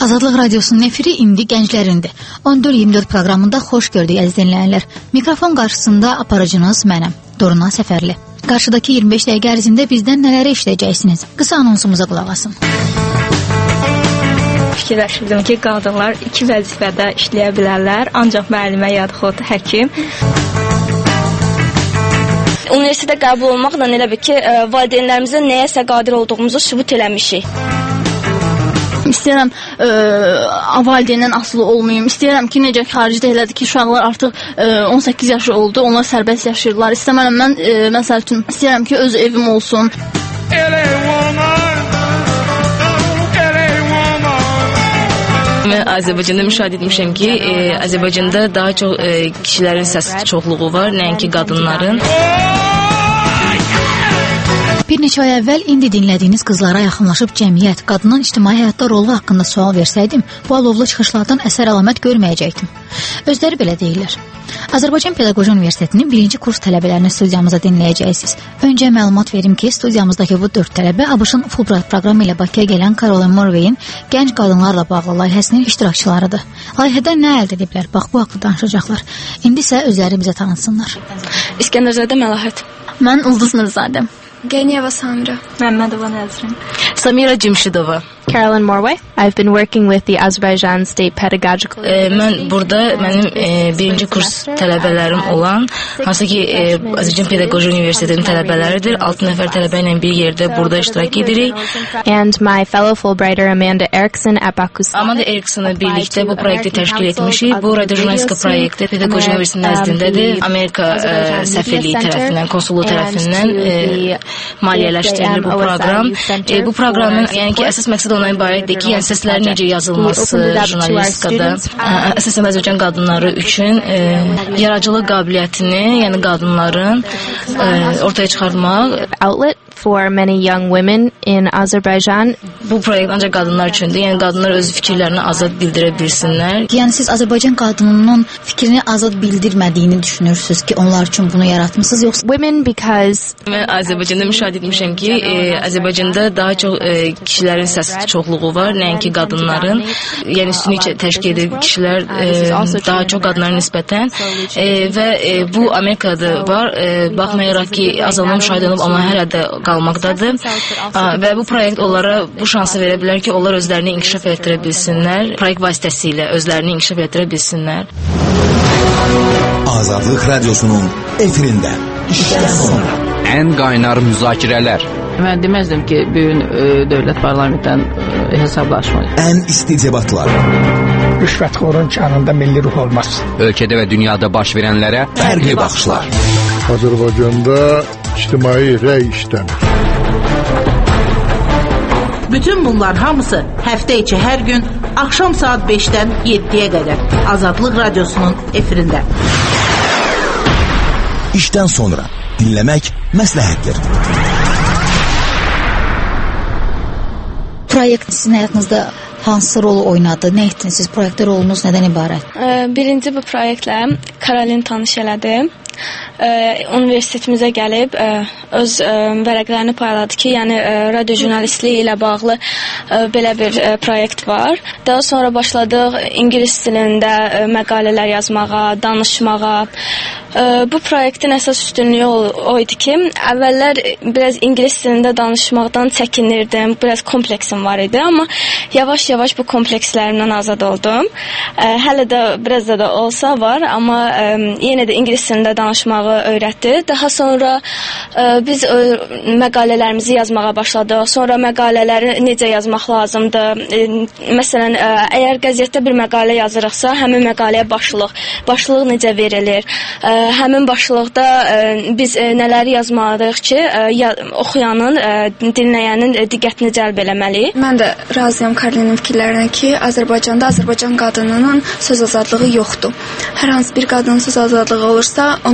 Azadlıq Radiosunun efiri indi gənclərindir. 14-24 proqramında xoş gördük əziz dinləyənlər. Mikrofon qarşısında aparıcınız mənəm, Doruna Səfərli. Qarşıdakı 25 dəqiqə ərzində bizdən nələri eşidəcəksiniz? Qısa anonsumuza qulaq asın. Fikirləşirdim ki, qadınlar 2 vəzifədə işləyə bilərlər, ancaq müəllimə yaxud həkim. Universitetə qəbul olmaqla elə bir ki, valideynlərimizə nəyəsə qadir olduğumuzu sübut eləmişik. İstəyirəm valideyndən asılı olmayım. İstəyirəm ki, necə xaricdə elədir ki, uşaqlar artıq 18 yaşı oldu, onlar sərbəst yaşayırlar. İstəmərəm mən, məsəl üçün, istəyirəm ki, öz evim olsun. Mən Azərbaycanda müşahidə etmişəm ki, Azərbaycanda daha çox kişilərin səs çoxluğu var, nəinki qadınların. Bir neçə ay əvvəl indi dinlədiyiniz qızlara yaxınlaşıb cəmiyyət, qadının ictimai həyatda rolu haqqında sual versəydim, bu alovlu çıxışlardan əsər əlamət görməyəcəkdim. Özləri belə deyirlər. Azərbaycan Pedaqoji Universitetinin 1-ci kurs tələbələrini studiyamıza dinləyəcəksiniz. Öncə məlumat verim ki, studiyamızdakı bu 4 tələbə ABŞ-ın Fulbright proqramı ilə Bakıya gələn Caroline Morvey'in gənc qadınlarla bağlı layihəsinin iştirakçılarıdır. Layihədə nə əldə ediblər? Bax, bu haqda danışacaqlar. İndi isə özləri bizə tanıtsınlar. İskəndərzadə Məlahət. Mən Ulduz Mirzədə. Geniyeva Samira. Məmmədova Nəzrin. Samira Cimşidova. Caroline Morway. I've been working with the Azerbaijan State Pedagogical. Mən burada mənim 1-ci kurs tələbələrim olan, hansı ki Azərbaycan Pedaqoji Universitetinin tələbələridir. 6 nəfər tələbə ilə bir yerdə burada iştirak edirik. And my fellow Fulbrighter Amanda Erickson at Baku. Amanda Erickson'la birlikdə bu proyekti təşkil etmişik. Bu radiojurnalistika proyekti Pedaqoji Universitetinin nəzdindədir. Amerika səfirliyi tərəfindən, konsulluğu tərəfindən maliyyələşdirilir bu proqram. Bu proqramın yəni ki, əsas məqsədi ondan ibarətdir ki, yəni səslərin necə yazılması jurnalistikada, əsasən Azərbaycan qadınları üçün yaradıcılıq qabiliyyətini, yəni qadınların ortaya çıxartmaq. Outlet for many young women in Azerbaijan. Bu proyekt ancaq qadınlar üçündür. Yəni qadınlar öz fikirlərini azad bildirə bilsinlər. Yəni siz Azərbaycan qadınının fikrini azad bildirmədiyini düşünürsünüz ki, onlar üçün bunu yaratmısınız yoxsa? Women because Mən Azərbaycanda müşahidə etmişəm ki, Azərbaycanda daha çox kişilərin səs çoxluğu var, nəinki qadınların. Yəni üstünlük təşkil edir kişilər daha çox qadınlara nisbətən və bu Amerikada var. Baxmayaraq ki, azalma müşahidə olunub, amma hələ də qalmaqdadır. Və bu proyekt onlara bu şansı verə bilər ki, onlar özlərini inkişaf etdirə bilsinlər. Proyekt vasitəsilə özlərini inkişaf etdirə bilsinlər. Azadlıq Radiosunun efirində işdən sonra ən qaynar müzakirələr. Mən deməzdim ki, bugün dövlət parlamentdən hesablaşmayız. Ən isti debatlar. Rüşvətxorun canında milli ruh olmaz. Ölkədə və dünyada baş verənlərə fərqli baxışlar. Azərbaycanda ictimai rəy işləmir. Bütün bunlar hamısı həftə içi hər gün axşam saat 5-dən 7-yə qədər Azadlıq Radiosunun efirində. İşdən sonra dinləmək məsləhətdir. Proyekt sizin həyatınızda hansı rolu oynadı? Nə etdiniz? Siz proyektdə rolunuz nədən ibarət? Birinci bu proyektlə Caroline tanış elədim. Universitetimizə gəlib öz vərəqlərini payladı ki, yəni radiojurnalistliyi ilə bağlı belə bir proyekt var. Daha sonra başladıq ingilis dilində məqalələr yazmağa, danışmağa. Bu proyektin əsas üstünlüyü o idi ki, əvvəllər biraz ingilis dilində danışmaqdan çəkinirdim, biraz kompleksim var idi, amma yavaş-yavaş bu komplekslərimdən azad oldum. Hələ də biraz da olsa var, amma yenə də ingilis dilində danışmağı öyrətdi. Daha sonra biz məqalələrimizi yazmağa başladıq. Sonra məqalələri necə yazmaq lazımdır? Məsələn, əgər qəzetdə bir məqalə yazırıqsa, həmin məqaləyə başlıq necə verilir? Həmin başlıqda biz nələri yazmalıyıq ki, oxuyanın, dinləyənin diqqətini cəlb eləməliyik? Mən də razıyam Karolinin fikirlərinə ki, Azərbaycanda Azərbaycan qadınının söz azadlığı yoxdur. Hər hansı bir qadının söz azadlığı olursa, ona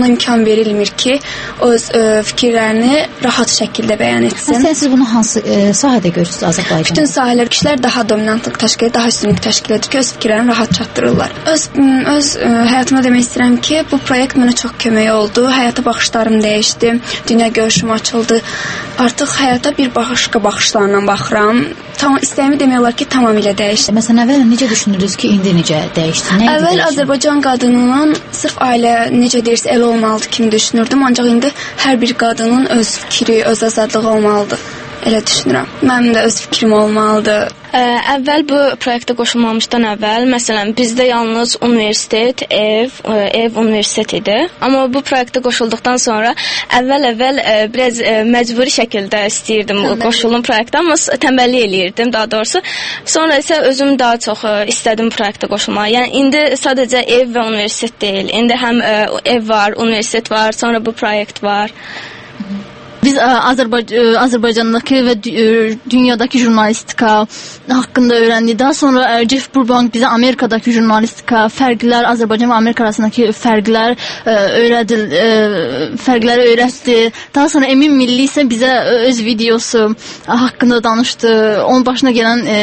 ona imkan verilmir ki, öz fikirlərini rahat şəkildə bəyan etsin. Məsələn, siz bunu hansı sahədə görürsünüz Azərbaycanda? Bütün sahələr kişilər daha dominantlıq təşkil edir, daha üstünlük təşkil edir ki, öz fikirlərini rahat çatdırırlar. Öz həyatıma demək istəyirəm ki, bu proyekt mənə çox kömək oldu. Həyata baxışlarım dəyişdi, dünya görüşüm açıldı. Artıq həyata bir başqa baxışlarla baxıram. İstəyimi demək olar ki, tamamilə dəyişdi. Məsələn, əvvəl necə düşünürdünüz ki, indi necə dəyişdi? Əvvəl Azərbaycan qadınının sırf ailə necə deyirsə elə olmalıdır kimi düşünürdüm. Ancaq indi hər bir qadının öz fikri, öz azadlığı olmalıdır. Elə düşünürəm. Mənim də öz fikrim olmalıdır. Əvvəl bu proyektə qoşulmamışdan əvvəl, məsələn, bizdə yalnız universitet, ev universitet idi. Amma bu proyektə qoşulduqdan sonra əvvəl biraz məcburi şəkildə istəyirdim qoşulum proyektə, amma tənbəllik eləyirdim daha doğrusu. Sonra isə özüm daha çox istədim proyektə qoşulmağı. Yəni indi sadəcə ev və universitet deyil. İndi həm ev var, universitet var, sonra bu proyekt var. Biz Azərbaycandakı və dünyadakı jurnalistika haqqında öyrəndik. Daha sonra Jeff Burbank bizə Amerikadakı jurnalistika, fərqlər, Azərbaycan və Amerika arasındakı fərqləri öyrətdi. Daha sonra Emin Milli isə bizə öz videosu haqqında danışdı. Onun başına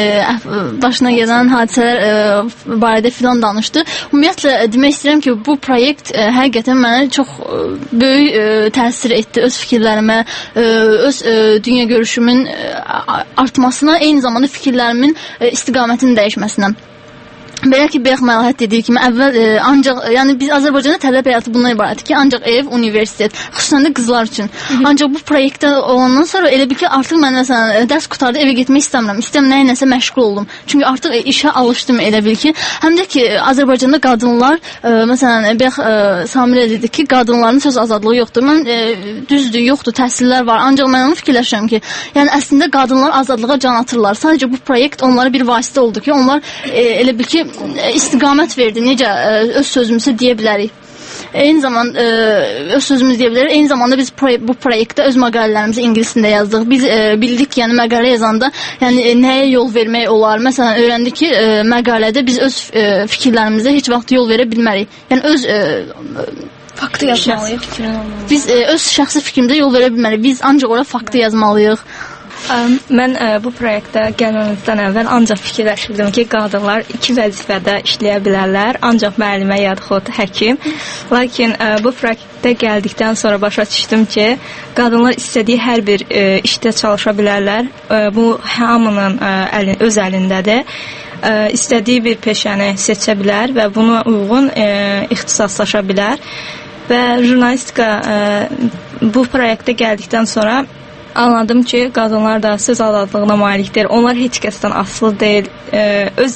gələn hadisələr barədə filan danışdı. Ümumiyyətlə demək istəyirəm ki, bu proyekt həqiqətən mənə çox böyük təsir etdi öz fikirlərimə, öz dünya görüşümün artmasına, eyni zamanda fikirlərimin istiqamətinin dəyişməsinə. Belə ki, Beyx Məlahət dediyi kimi, əvvəl ancaq, yəni biz Azərbaycanda tələb həyatı bundan ibarətdir ki, ancaq ev, universitet, xüsusən də qızlar üçün. Ancaq bu proyektdə olandan sonra elə bil ki, artıq mən məsələn dərs qutardı, evə getmək istəmirəm, nəyinəsə məşğul oldum. Çünki artıq işə alışdım elə bil ki. Həm də ki, Azərbaycanda qadınlar, məsələn, Beyx Samir dedi ki, qadınların söz azadlığı yoxdur. Mən düzdür, yoxdur, təhsillər var. Ancaq mən onu fikirləşirəm ki, yəni əslində qadınlar azadlığa can atırlar. Sadəcə bu proyekt onlara bir vasitə oldu ki, onlar elə bil ki, istiqamət verdi. Necə öz sözümüzü deyə bilərik. Eyni zamanda öz sözümüzü deyə bilərik. Eyni zamanda biz bu proyektdə öz məqalələrimizi ingiliscə yazdıq. Biz bildik ki, yəni məqalə yazanda, yəni nəyə yol vermək olar? Məsələn, öyrəndik ki, məqalədə biz öz fikirlərimizə heç vaxt yol verə bilmərik. Yəni öz faktı yazmalıyıq. Biz öz şəxsi fikrimizə yol verə bilmərik. Biz ancaq ora faktı yazmalıyıq. Mən bu proyektə gəlməmizdən əvvəl ancaq fikirləşirdim ki, qadınlar 2 vəzifədə işləyə bilərlər, ancaq müəllimə yaxud həkim. Lakin bu proyektə gəldikdən sonra başa düşdüm ki, qadınlar istədiyi hər bir işdə çalışa bilərlər. Bu hamının öz əlindədir. İstədiyi bir peşəni seçə bilər və buna uyğun ixtisaslaşa bilər. Və jurnalistika bu proyektə gəldikdən sonra anladım ki, qadınlar da söz azadlığına malikdir. Onlar heç kəsdən asılı deyil. Öz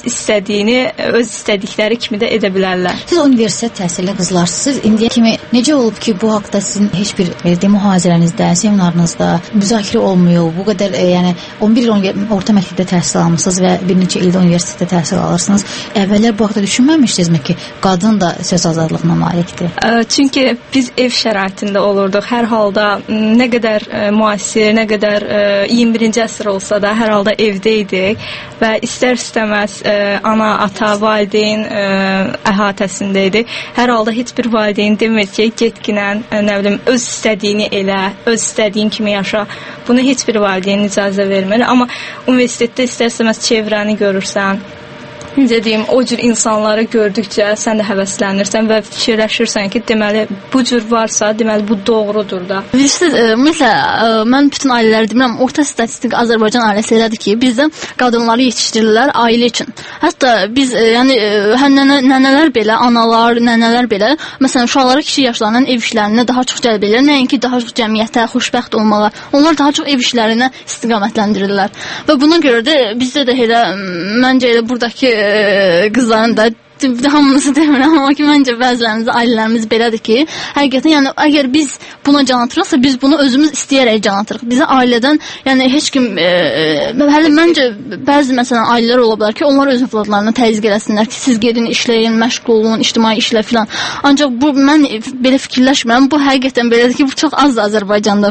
istədikləri kimi də edə bilərlər. Siz universitet təhsilli qızlarsınız. İndiyə kimi necə olub ki, bu haqda sizin heç bir mühazirənizdə, seminarınızda müzakirə olmuyor? Bu qədər, yəni 11 il orta məktəbdə təhsil almışsınız və bir neçə ildə universitetdə təhsil alırsınız. Əvvəllər bu haqda düşünməmişdinizmi ki, qadın da söz azadlığına malikdir? Çünki biz ev şəraitində olurduq. Hər halda nə qədər müasir, nə qədər 21-ci əsr olsa da hər halda evdə idik və istər-istəməz ana, ata, valideyn əhatəsində idi. Hər halda heç bir valideyn demir ki, getginən, nə bilim, öz istədiyini elə, öz istədiyin kimi yaşa. Bunu heç bir valideyn icazə vermir. Amma universitetdə istər-istəməz çevrəni görürsən. Necə deyim, o cür insanları gördükcə sən də həvəslənirsən və fikirləşirsən ki, deməli, bu cür varsa, deməli, bu doğrudur da. Ümumiyyətlə, mən bütün ailələri demirəm, orta statistik Azərbaycan ailəsi elədir ki, bizdə qadınları yetişdirirlər ailə üçün. Hətta biz, yəni, nənələr belə, analar, nənələr belə, məsələn, uşaqları kiçik yaşlarından ev işlərinə daha çox cəlb edirlər, nəinki daha çox cəmiyyətə, xoşbəxt olmağa. Onlar daha çox ev işlərinə istiqamətləndirirlər. Və buna görə də bizdə də elə, məncə elə buradakı qızların da hamınızı demirəm, amma ki, məncə bəzilərimiz, ailələrimiz belədir ki, həqiqətən, yəni, əgər biz buna can atırıqsa, biz bunu özümüz istəyərək can atırıq. Bizə ailədən, yəni, heç kim, hələ məncə, bəzi, məsələn, ailələr ola bilər ki, onlar öz övladlarına təzyiq eləsinlər ki, siz gedin, işləyin, məşğul olun, ictimai işlə filan. Ancaq bu, mən belə fikirləşmirəm, bu həqiqətən belədir ki, bu çox azdır Azərbaycanda.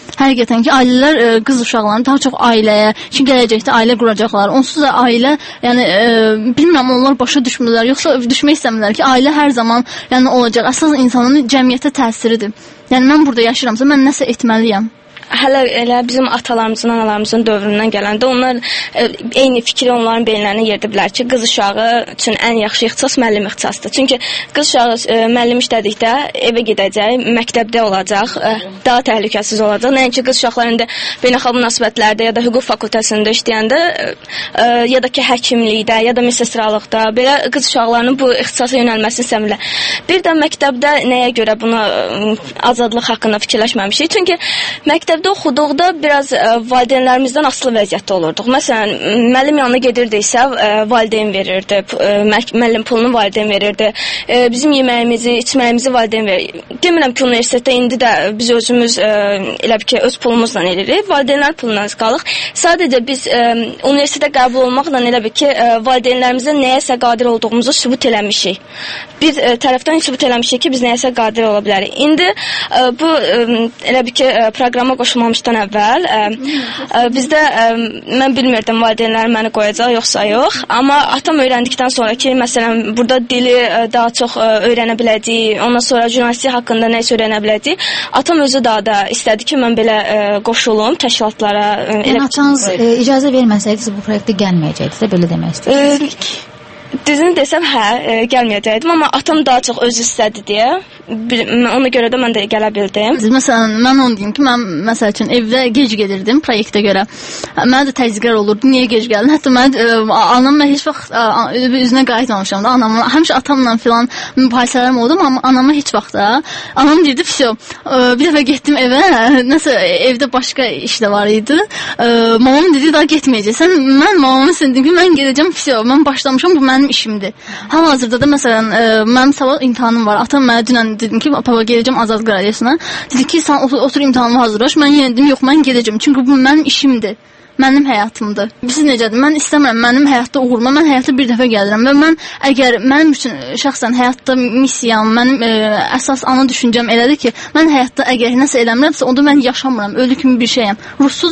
Həqiqətən ki, ailələr qız uşaqlarını daha çox ailəyə, ki, gələcəkdə ailə quracaqlar. Onsuz da ailə, yəni bilmirəm onlar başa düşmürlər, yoxsa düşmək istəmirlər ki, ailə hər zaman yəni olacaq. Əsas insanın cəmiyyətə təsiridir. Yəni mən burada yaşayıramsa, mən nəsə etməliyəm. Hələ elə bizim atalarımızın, analarımızın dövründən gələndə onlar eyni fikri onların beyinlərinə yeridiblər ki, qız uşağı üçün ən yaxşı ixtisas müəllim ixtisasıdır. Çünki qız uşağı müəllim işlədikdə evə gedəcək, məktəbdə olacaq, daha təhlükəsiz olacaq. Nəinki qız uşaqları indi beynəlxalq münasibətlərdə ya da hüquq fakültəsində işləyəndə ya da ki həkimlikdə ya da mesestralıqda belə qız uşaqlarının bu ixtisasa yönəlməsini istəmirlər. Bir də məktəbdə nəyə görə bunu azadlıq haqqında fikirləşməmişik? Çünki məktəbdə oxuduqda biraz valideynlərimizdən asılı vəziyyətdə olurduq. Məsələn, müəllim yanına gedirdiksə, valideyn verirdi, müəllim pulunu valideyn verirdi, bizim yeməyimizi, içməyimizi valideyn verirdi. Demirəm ki, universitetdə indi də biz özümüz elə ki, öz pulumuzla eləyirik, valideynlər pulundan qalıq. Sadəcə biz universitetə qəbul olmaqla elə ki, valideynlərimizə nəyəsə qadir olduğumuzu sübut eləmişik. Bir tərəfdən sübut eləmişik ki, biz nəyəsə qadir ola bilərik. İndi bu elə ki, proqrama qoşulmamışdan əvvəl bizdə mən bilmirdim valideynlərim məni qoyacaq yoxsa yox, amma atam öyrəndikdən sonra ki, məsələn, burada dili daha çox öyrənə biləcəyik, ondan sonra jurnalistik haqqında nə isə öyrənə biləcəyik. Atam özü daha da istədi ki, mən belə qoşulum təşkilatlara. Yəni atanız icazə verməsəydi siz bu proyektə gəlməyəcəydiniz də, belə demək istəyirsiniz? Düzünü desəm, gəlməyəcəkdim, amma atam daha çox özü istədi deyə, ona görə də mən də gələ bildim. Məsələn, mən onu deyim ki, mən məsəl üçün evdə gec gedirdim proyektə görə. Mənə də təzyiqlər olurdu, niyə gec gəldin? Hətta mən anamla heç vaxt üzünə qayıtmamışam da, anamla. Həmişə atamla filan mübahisələrim oldu, amma anama heç vaxt da. Anam deyirdi, "Fişo, bir dəfə getdim evə, nəsə evdə başqa iş də var idi. Mamam dedi, daha getməyəcəksən." Mən mamama dedim ki, mən gedəcəm, Fişo, mən başlamışam, bu mənim işimdir. Hal-hazırda da məsələn, mənim sabah imtahanım var. Atam mənə dünən dedim ki, papa gedəcəm Azadlıq Radiyosuna. Dedi ki, sən otur imtahanımı hazırlaş. Mən yenə dedim, yox, mən gedəcəm. Çünki bu mənim işimdir. Mənim həyatımdır. Siz necədir? Mən istəmirəm mənim həyatda uğurma. Mən həyatda bir dəfə gəlirəm və mən əgər mənim üçün şəxsən həyatda missiyam, mənim əsas ana düşüncəm elədir ki, mən həyatda əgər nəsə eləmirəmsə, onda mən yaşamıram, ölü kimi bir şeyəm. Ruhsuz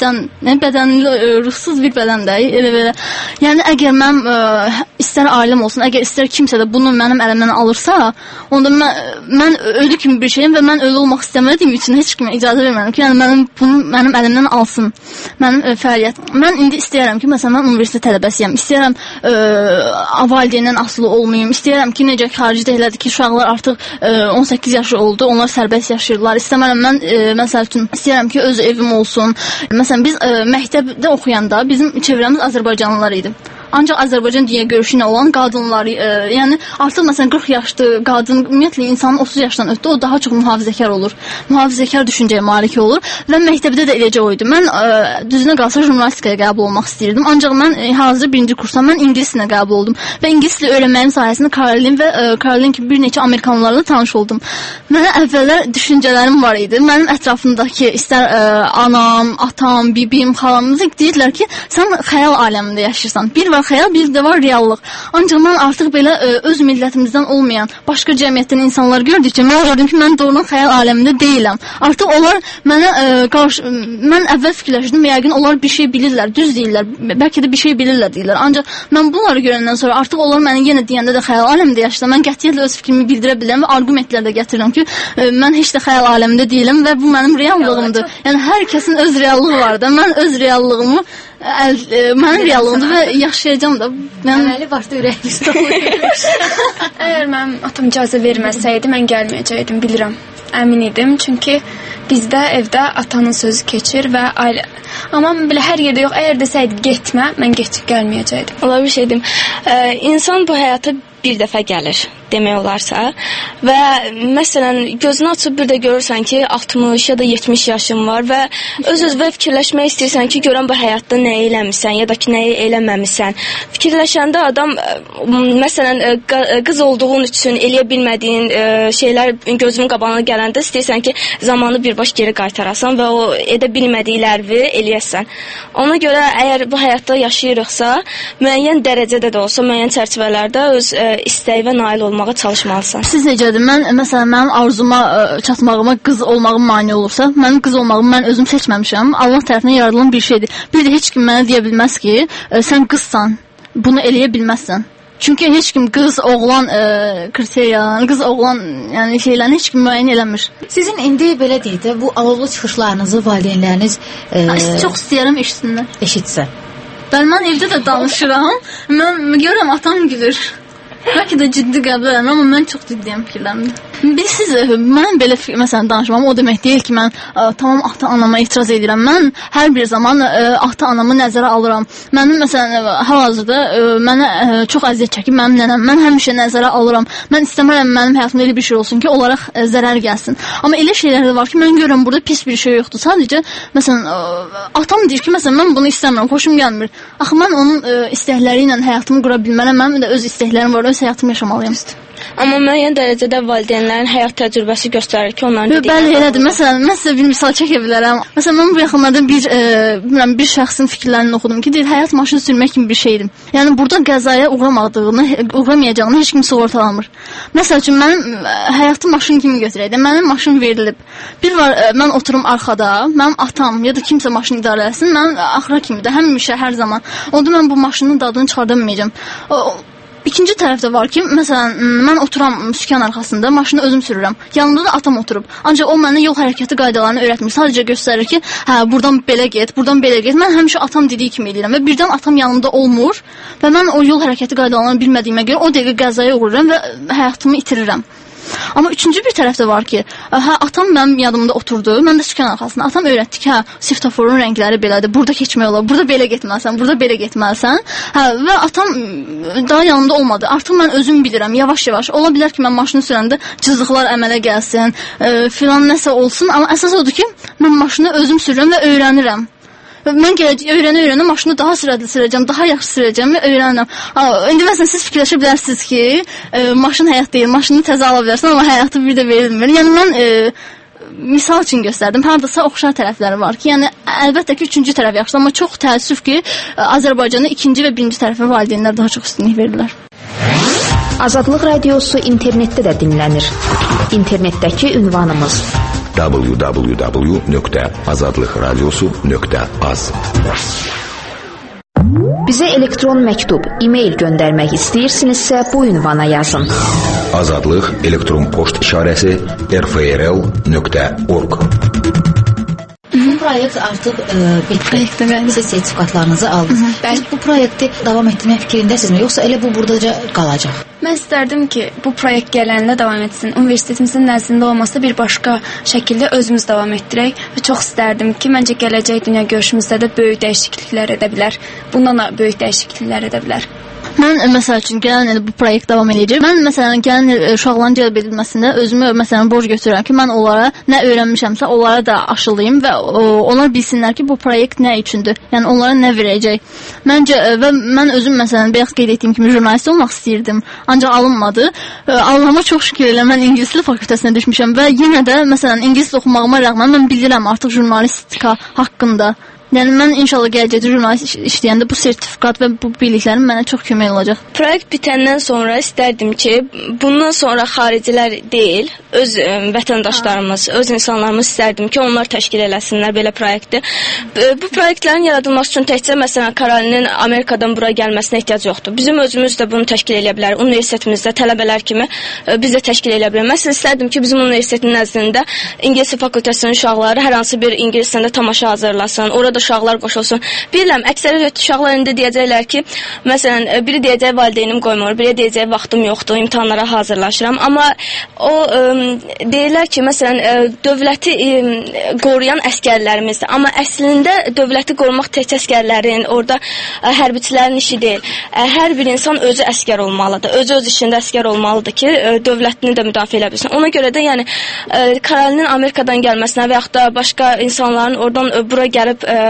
bədənli, ruhsuz bir bədəndə. Yəni əgər mən istər ailəm olsun, əgər istər kimsə də bunu mənim əlimdən alırsa, onda mən ölü kimi bir şeyəm və mən ölü olmaq istəmədiyim üçün heç kimə icazə vermirəm ki, yəni bunu mənim əlimdən alsın. Mənim fəaliyyət. Mən indi istəyirəm ki, məsələn, mən universitet tələbəsiyəm. İstəyirəm valideyndən asılı olmayım. İstəyirəm ki, necə xaricdə elədir ki, uşaqlar artıq 18 yaşı oldu, onlar sərbəst yaşayırlar. İstəmirəm mən məsəl üçün istəyirəm ki, öz evim olsun. Məsələn, biz məktəbdə oxuyanda bizim çevrəmiz Azərbaycanlılar idi. Ancaq Azərbaycan dünya görüşünə olan qadınlar, yəni artıq məsələn 40 yaşlı qadın, ümumiyyətlə insanın 30 yaşdan ötdü, o daha çox mühafizəkar olur. Mühafizəkar düşüncəyə malik olur və məktəbdə də eləcə oydu. Mən düzünə qalsa jurnalistikaya qəbul olmaq istəyirdim. Ancaq mən hazır birinci kursda mən ingilis dilinə qəbul oldum və ingilis dili öyrənməyim sayəsində Karolin kimi bir neçə amerikanlılarla tanış oldum. Mənə əvvəllər düşüncələrim var idi. Mənim ətrafımdakı istər anam, atam, bibim, xalam deyirdilər ki, sən xəyal aləmində yaşayırsan. Bir var xəyal, bir də var reallıq. Ancaq mən artıq belə öz millətimizdən olmayan başqa cəmiyyətdən insanlar gördükcə mən gördüm ki, mən doğrudan xəyal aləmində deyiləm. Artıq onlar mənə mən əvvəl fikirləşdim, yəqin onlar bir şey bilirlər, düz deyirlər, bəlkə də bir şey bilirlər deyirlər. Ancaq mən bunları görəndən sonra artıq onlar mənə yenə deyəndə də xəyal aləmində yaşayıram. Mən qətiyyətlə öz fikrimi bildirə bilirəm və arqumentlər də gətirirəm ki, mən heç də xəyal aləmində deyiləm və bu mənim reallığımdır. Yəni hər kəsin öz reallığı var da. Mən öz reallığımı mənim reallığımdır və yaşayacağım da. Əməli başda ürəyimizdə olur. Əgər mənim atam icazə verməsəydi, mən gəlməyəcəkdim, bilirəm. Əmin idim, çünki bizdə evdə atanın sözü keçir və ailə. Amma belə hər yerdə yox, əgər desəydi getmə, mən getib gəlməyəcəkdim. Ola bir şey deyim. İnsan bu həyata bir dəfə gəlir, demək olarsa və məsələn gözünü açıb bir də görürsən ki 60 ya da 70 yaşın var və öz-özünə fikirləşmək istəyirsən ki, görən bu həyatda nə eləmisən ya da ki nəyi eləməmisən. Fikirləşəndə adam məsələn qız olduğun üçün eləyə bilmədiyin şeylər gözünün qabağına gələndə istəyirsən ki, zamanı birbaş geri qaytarasan və o edə bilmədiklərini eləyəsən. Ona görə əgər bu həyatda yaşayırıqsa, müəyyən dərəcədə də olsa, müəyyən çərçivələrdə öz istəyi və nail olmaq olmağa çalışmalısan. Siz necədir? Məsələn, mənim arzuma çatmağıma qız olmağım mane olursa, mənim qız olmağımı mən özüm seçməmişəm. Allah tərəfindən yaradılan bir şeydir. Bir də heç kim mənə deyə bilməz ki, sən qızsan, bunu eləyə bilməzsən. Çünki heç kim qız, oğlan kriteriyalarını, qız, oğlan yəni şeylərini heç kim müəyyən eləmir. Sizin indi belə deyək də, bu alovlu çıxışlarınızı valideynləriniz çox istəyirəm eşitsinlər. Eşitsə. Mən evdə də danışıram. Mən görürəm atam gülür. Bəlkə də ciddi qəbul edirəm, amma mən çox ciddiyəm fikirlərimdə. Bilirsiniz, mən belə məsələn danışmam o demək deyil ki, mən tamam ata-anama etiraz edirəm. Mən hər bir zaman ata-anamı nəzərə alıram. Mənim məsələn hal-hazırda mənə çox əziyyət çəkib mənim nənəm. Mən həmişə nəzərə alıram. Mən istəmirəm mənim həyatımda elə bir şey olsun ki, onlara zərər gəlsin. Amma elə şeylər də var ki, mən görürəm burada pis bir şey yoxdur. Sadəcə məsələn atam deyir ki, məsələn mən bunu istəmirəm, xoşum gəlmir. Axı mən onun istəkləri ilə həyatımı qura bilmərəm. Mənim də öz istəklərim var, öz həyatımı yaşamalıyam. Amma müəyyən dərəcədə valideynlərin həyat təcrübəsi göstərir ki, onların dediyi... Bəli, elədir. Məsələn, mən sizə bir misal çəkə bilərəm. Məsələn, mən bu yaxınlarda bir şəxsin fikirlərini oxudum ki, deyir, həyat maşın sürmək kimi bir şeydir. Yəni, burada qəzaya uğramayacağını heç kim sığortalamır. Məsəl üçün, mənim həyatı maşın kimi götürək də, mənim maşın verilib. Bir var, mən oturum arxada, mənim atam ya da kimsə maşını idarə etsin, mən axıra kimi də, həmişə, hər zaman. Onda mən bu maşının dadını çıxardamayacağım. İkinci tərəfdə var ki, məsələn, mən oturam sükan arxasında, maşını özüm sürürəm. Yanımda da atam oturub. Ancaq o mənə yol hərəkəti qaydalarını öyrətmir. Sadəcə göstərir ki, hə, buradan belə get, buradan belə get. Mən həmişə atam dediyi kimi edirəm və birdən atam yanımda olmur və mən o yol hərəkəti qaydalarını bilmədiyimə görə o dəqiqə qəzaya uğruram və həyatımı itirirəm. Amma üçüncü bir tərəf də var ki, hə, atam mənim yanımda oturdu, mən də sükan arxasında. Atam öyrətdi ki, hə, svetoforun rəngləri belədir, burada keçmək olar, burada belə getməlisən, burada belə getməlisən. Hə, və atam daha yanımda olmadı. Artıq mən özüm bilirəm, yavaş-yavaş. Ola bilər ki, mən maşını sürəndə cızıqlar əmələ gəlsin, filan nəsə olsun. Amma əsas odur ki, mən maşını özüm sürürəm və öyrənirəm. Mən öyrənə maşını daha sürətli sürəcəm, daha yaxşı sürəcəm və öyrənirəm. İndi məsələn siz fikirləşə bilərsiniz ki, maşın həyat deyil, maşını təzə ala bilərsən, amma həyatı bir də verilmir. Yəni mən misal üçün göstərdim. Hardasa oxşar tərəfləri var ki, yəni əlbəttə ki, üçüncü tərəf yaxşıdır, amma çox təəssüf ki, Azərbaycanda ikinci və birinci tərəfə valideynlər daha çox üstünlük verirlər. Azadlıq radiosu internetdə də dinlənir. İnternetdəki ünvanımız www.azadlıqradiosu.az. Bizə elektron məktub, e-mail göndərmək istəyirsinizsə bu ünvana yazın. Azadlıq elektron poçt işarəsi rfrl.org. Bu proyekt artıq bitdi. Siz sertifikatlarınızı aldınız. Bu proyekti davam etdirmək fikrindəsizmi, yoxsa elə bu buradaca qalacaq? Mən istərdim ki, bu proyekt gələndə davam etsin. Universitetimizin nəzdində olmasa bir başqa şəkildə özümüz davam etdirək və çox istərdim ki, məncə gələcək dünya görüşümüzdə də böyük dəyişikliklər edə bilər. Bundan da böyük dəyişikliklər edə bilər. Mən məsəl üçün gələn il bu proyekt davam edəcək. Mən məsələn gələn il uşaqların cəlb edilməsində özümü məsələn borc götürürəm ki, mən onlara nə öyrənmişəmsə onlara da aşılayım və onlar bilsinlər ki, bu proyekt nə üçündür. Yəni onlara nə verəcək. Məncə və mən özüm məsələn bayaq qeyd etdiyim kimi jurnalist olmaq istəyirdim. Ancaq alınmadı. Allahıma çox şükür elə mən ingilis dili fakültəsinə düşmüşəm və yenə də məsələn ingilis dil oxumağıma rəğmən mən bilirəm artıq jurnalistika haqqında. Yəni mən inşallah gələcəkdə jurnalist işləyəndə bu sertifikat və bu biliklərim mənə çox kömək olacaq. Proyekt bitəndən sonra istərdim ki, bundan sonra xaricilər deyil, öz vətəndaşlarımız, öz insanlarımız istərdim ki, onlar təşkil eləsinlər belə proyekti. Bu proyektlərin yaradılması üçün təkcə məsələn Karolinin Amerikadan bura gəlməsinə ehtiyac yoxdur. Bizim özümüz də bunu təşkil eləyə bilərik. Universitetimizdə tələbələr kimi biz də təşkil eləyə bilərik. Mən istərdim ki, bizim universitetin nəzdində İngilis fakültəsinin uşaqları hər hansı bir ingilis dilində tamaşa hazırlasın. Orada uşaqlar qoşulsun. Bilirəm, əksəriyyət uşaqlar indi deyəcəklər ki, məsələn, biri deyəcək valideynim qoymur, biri deyəcək vaxtım yoxdur, imtahanlara hazırlaşıram. Amma o deyirlər ki, məsələn, dövləti qoruyan əskərlərimizdir. Amma əslində dövləti qorumaq təkcə əskərlərin, orada hərbiçilərin işi deyil. Hər bir insan özü əskər olmalıdır. Özü öz işində əskər olmalıdır ki, dövlətini də müdafiə edə bilsin. Ona görə də yəni Karolinin Amerikadan gəlməsinə və yaxud da başqa insanların oradan bura gəlib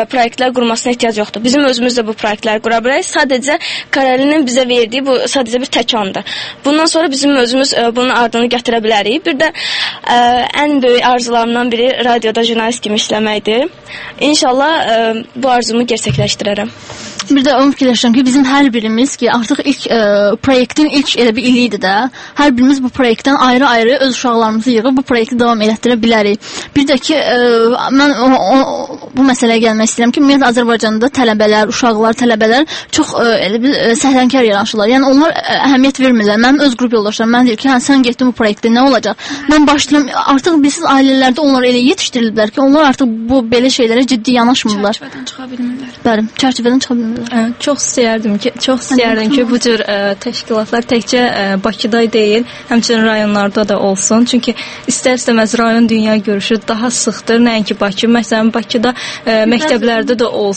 proyektlər qurmasına ehtiyac yoxdur. Bizim özümüz də bu proyektləri qura bilərik. Sadəcə Karolinin bizə verdiyi bu sadəcə bir təkandır. Bundan sonra bizim özümüz bunun ardını gətirə bilərik. Bir də ən böyük arzularımdan biri radioda jurnalist kimi işləməkdir. İnşallah bu arzumu gerçəkləşdirərəm. Bir də onu fikirləşirəm ki, bizim hər birimiz ki, artıq ilk proyektin ilk elə bir ili idi də, hər birimiz bu proyektdən ayrı-ayrı öz uşaqlarımızı yığıb bu proyekti davam elətdirə bilərik. Bir də ki, mən bu məsələyə gəlmək istəyirəm ki, ümumiyyətlə Azərbaycanda tələbələr, uşaqlar, tələbələr çox elə bir səhlənkar yanaşırlar. Yəni onlar əhəmiyyət vermirlər. Mənim öz qrup yoldaşlarım mən deyir ki, sən getdin bu proyektdə nə olacaq? Mən başlayıram, artıq bilirsiz ailələrdə onlar elə yetişdiriliblər ki, onlar artıq bu belə şeylərə ciddi yanaşmırlar. Çərçivədən çıxa bilmirlər. Bəli, çərçivədən çıxa bilmirlər. Çox istəyərdim ki, bu cür təşkilatlar təkcə Bakıda deyil, həmçinin rayonlarda da olsun. Çünki istər-istəməz rayon dünya görüşü daha sıxdır, nəinki Bakı. Məsələn, Bakıda məktəblərdə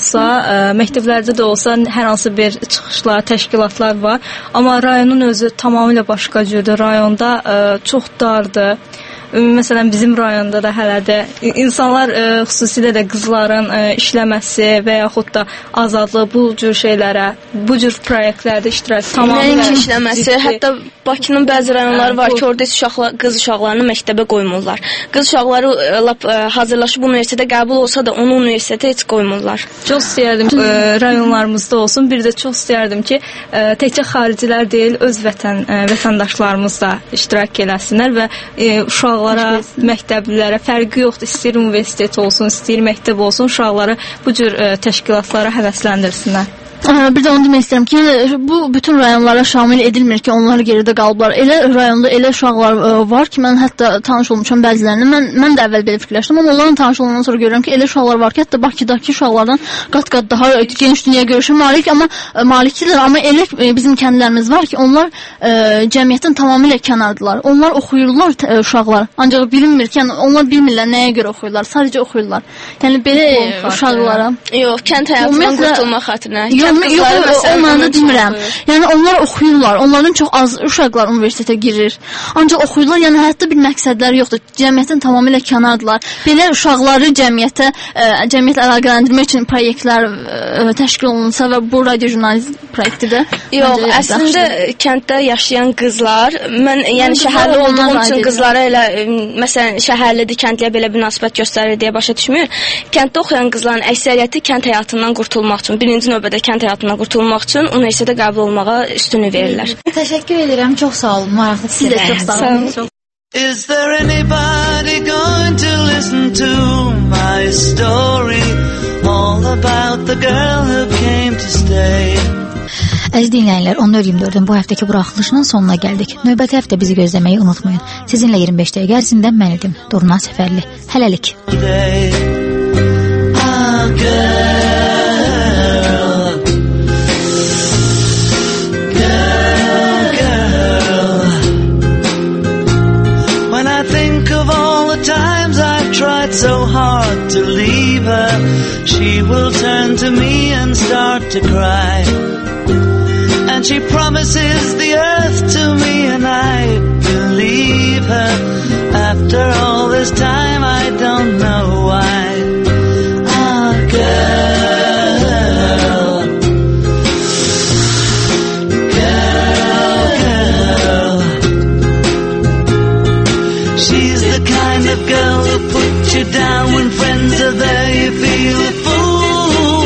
də olsa hər hansı bir çıxışlar, təşkilatlar var. Amma rayonun özü tamamilə başqa cürdür. Rayonda çox dardır. Məsələn, bizim rayonda da hələ də insanlar, xüsusilə də qızların işləməsi və yaxud da azadlığı bu cür şeylərə, bu cür proyektlərdə iştirak tamamilə işləməsi, hətta Bakının bəzi rayonları var ki, orada qız uşaqlarını məktəbə qoymurlar. Qız uşaqları hazırlaşıb universitetə qəbul olsa da onu universitetə heç qoymurlar. Çox istəyərdim rayonlarımızda olsun. Bir də çox istəyərdim ki, təkcə xaricilər deyil, öz vətəndaşlarımız da iştirak eləsinlər və uşaqlara, məktəblilərə fərqi yoxdur. İstəyir universitet olsun, istəyir məktəb olsun, uşaqları bu cür təşkilatlara həvəsləndirsinlər. Bir də onu demək istəyirəm ki, bu bütün rayonlara şamil edilmir ki, onlar geridə qalıblar. Elə rayonda elə uşaqlar var ki, mən hətta tanış olmuşam bəzilərini. Mən də əvvəl belə fikirləşdim, amma onların tanış olandan sonra görürəm ki, elə uşaqlar var ki, hətta Bakıdakı uşaqlardan qat-qat daha geniş dünya görüşə malikdirlər. Amma elə bizim kəndlərimiz var ki, onlar cəmiyyətin tamamilə kənardılar. Onlar oxuyurlar uşaqlar, ancaq bilinmir ki, yəni onlar bilmirlər nəyə görə oxuyurlar, sadəcə oxuyurlar. Yəni belə uşaqlara. Yox, kənd həyatından qurtulmaq xatirinə. Onları demirəm. Yəni onlar oxuyurlar. Onların çox az uşaqlar universitetə girir. Ancaq oxuyurlar. Yəni həyatda bir məqsədləri yoxdur. Cəmiyyətin tamamilə kənardılar. Belə uşaqları cəmiyyətlə əlaqələndirmək üçün proyektlər təşkil olunsa və bu radio jurnalizm proyektidir. Yox, əslində kənddə yaşayan qızlar, mən yəni şəhərli olduğum üçün qızlara elə məsələn şəhərlidir, kəndliyə belə münasibət göstərir deyə başa düşmür. Kənddə oxuyan qızların əksəriyyəti kənd həyatından qurtulmaq üçün, birinci növbədə kənd həyatına qurtulmaq üçün universitetə qəbul olmağa üstünlük verirlər. Təşəkkür edirəm. Çox sağ olun. Maraqlı siz də çox sağ olun. Is there anybody going to listen to my story all about the girl who came to stay? Əziz dinləyənlər, 14-24-ün bu həftəki buraxılışının sonuna gəldik. Növbəti həftə bizi gözləməyi unutmayın. Sizinlə 25 dəqiqə ərzində mən idim, Durna Səfərli. Hələlik. Tried so hard to leave her, she will turn to me and start to cry. And she promises the earth to me and I believe her. After all this time I don't know why. Ah, girl, girl, she's the kind of girl who puts you down when friends are there. You feel a fool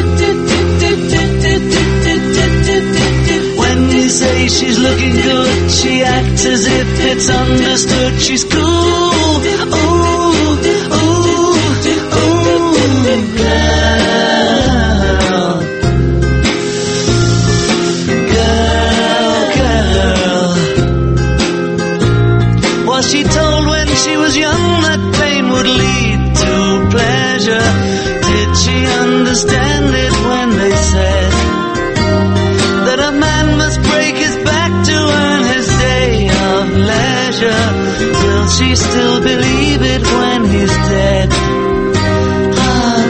when you say she's looking good. She acts as if it's understood. She's cool. Ooh, ooh, ooh, girl, girl, girl. Was she told when she was young that pain would lead to pleasure? Did she understand it when they said that a man must break his back to earn his day of leisure? Will she still believe it when he's dead? Ah,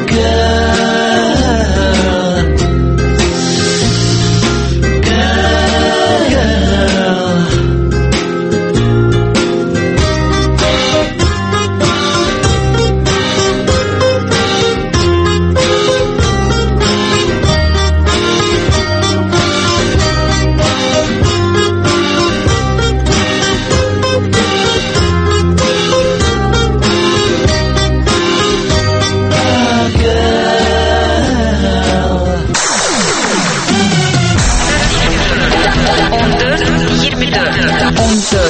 girl, girl, girl.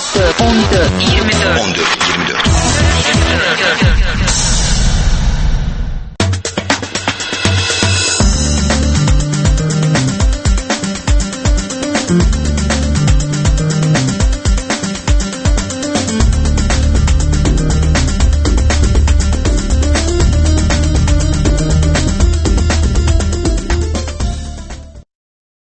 14 14 24